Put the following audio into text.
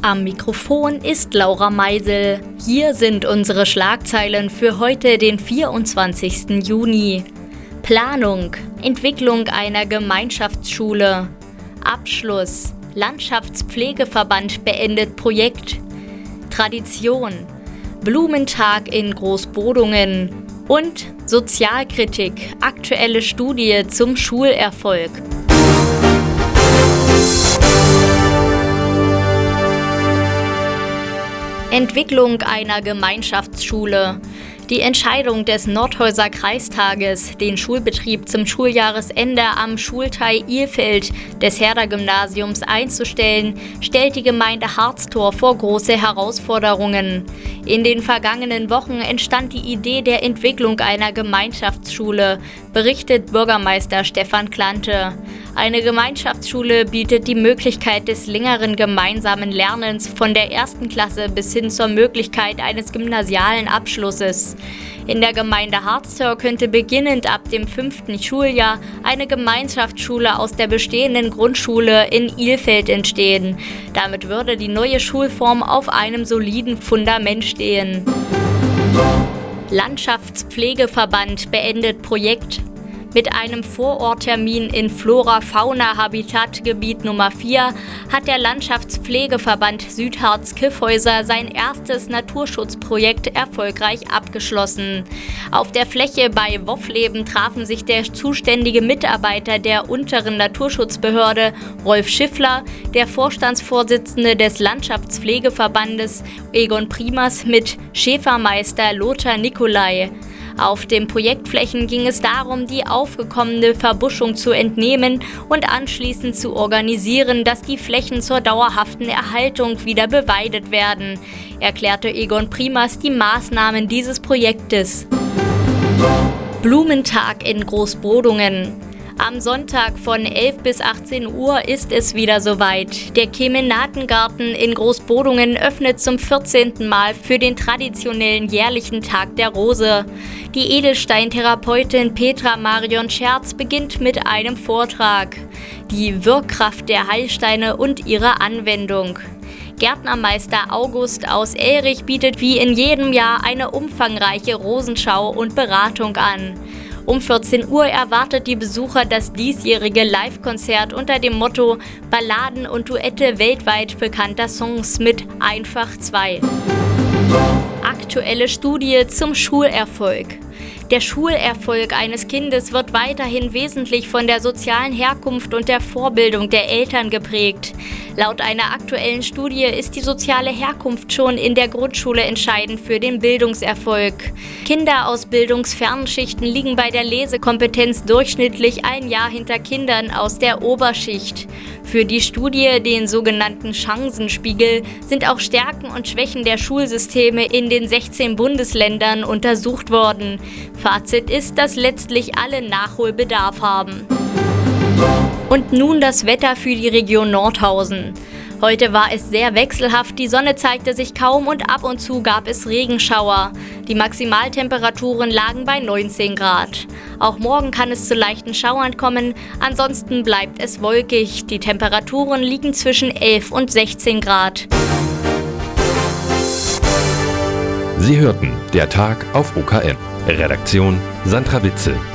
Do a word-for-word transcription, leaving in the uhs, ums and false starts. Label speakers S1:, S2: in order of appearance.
S1: Am Mikrofon ist Laura Meisel. Hier sind unsere Schlagzeilen für heute, den vierundzwanzigsten Juni. Planung, Entwicklung einer Gemeinschaftsschule. Abschluss, Landschaftspflegeverband beendet Projekt. Tradition, Blumentag in Großbodungen. Und Sozialkritik, aktuelle Studie zum Schulerfolg. Entwicklung einer Gemeinschaftsschule. Die Entscheidung des Nordhäuser Kreistages, den Schulbetrieb zum Schuljahresende am Schulteil Ilfeld des Herder-Gymnasiums einzustellen, stellt die Gemeinde Harztor vor große Herausforderungen. In den vergangenen Wochen entstand die Idee der Entwicklung einer Gemeinschaftsschule, berichtet Bürgermeister Stefan Klante. Eine Gemeinschaftsschule bietet die Möglichkeit des längeren gemeinsamen Lernens von der ersten Klasse bis hin zur Möglichkeit eines gymnasialen Abschlusses. In der Gemeinde Harztor könnte beginnend ab dem fünften Schuljahr eine Gemeinschaftsschule aus der bestehenden Grundschule in Ilfeld entstehen. Damit würde die neue Schulform auf einem soliden Fundament stehen. Landschaftspflegeverband beendet Projekt. Mit einem Vororttermin in Flora-Fauna-Habitatgebiet Nummer vier hat der Landschaftspflegeverband Südharz-Kyffhäuser sein erstes Naturschutzprojekt erfolgreich abgeschlossen. Auf der Fläche bei Woffleben trafen sich der zuständige Mitarbeiter der unteren Naturschutzbehörde, Rolf Schiffler, der Vorstandsvorsitzende des Landschaftspflegeverbandes, Egon Primas, mit Schäfermeister Lothar Nicolai. Auf den Projektflächen ging es darum, die aufgekommene Verbuschung zu entnehmen und anschließend zu organisieren, dass die Flächen zur dauerhaften Erhaltung wieder beweidet werden, erklärte Egon Primas die Maßnahmen dieses Projektes. Blumentag in Großbodungen. Am Sonntag von elf bis achtzehn Uhr ist es wieder soweit. Der Kemenatengarten in Großbodungen öffnet zum vierzehnten Mal für den traditionellen jährlichen Tag der Rose. Die Edelsteintherapeutin Petra Marion Scherz beginnt mit einem Vortrag. Die Wirkkraft der Heilsteine und ihre Anwendung. Gärtnermeister August aus Elrich bietet wie in jedem Jahr eine umfangreiche Rosenschau und Beratung an. Um vierzehn Uhr erwartet die Besucher das diesjährige Live-Konzert unter dem Motto Balladen und Duette weltweit bekannter Songs mit Einfach zwei. Aktuelle Studie zum Schulerfolg. Der Schulerfolg eines Kindes wird weiterhin wesentlich von der sozialen Herkunft und der Vorbildung der Eltern geprägt. Laut einer aktuellen Studie ist die soziale Herkunft schon in der Grundschule entscheidend für den Bildungserfolg. Kinder aus bildungsfernen Schichten liegen bei der Lesekompetenz durchschnittlich ein Jahr hinter Kindern aus der Oberschicht. Für die Studie, den sogenannten Chancenspiegel, sind auch Stärken und Schwächen der Schulsysteme in den sechzehn Bundesländern untersucht worden. Fazit ist, dass letztlich alle Nachholbedarf haben. Und nun das Wetter für die Region Nordhausen. Heute war es sehr wechselhaft, die Sonne zeigte sich kaum und ab und zu gab es Regenschauer. Die Maximaltemperaturen lagen bei neunzehn Grad. Auch morgen kann es zu leichten Schauern kommen, ansonsten bleibt es wolkig. Die Temperaturen liegen zwischen elf und sechzehn Grad.
S2: Sie hörten der Tag auf O K M. Redaktion Sandra Witzel.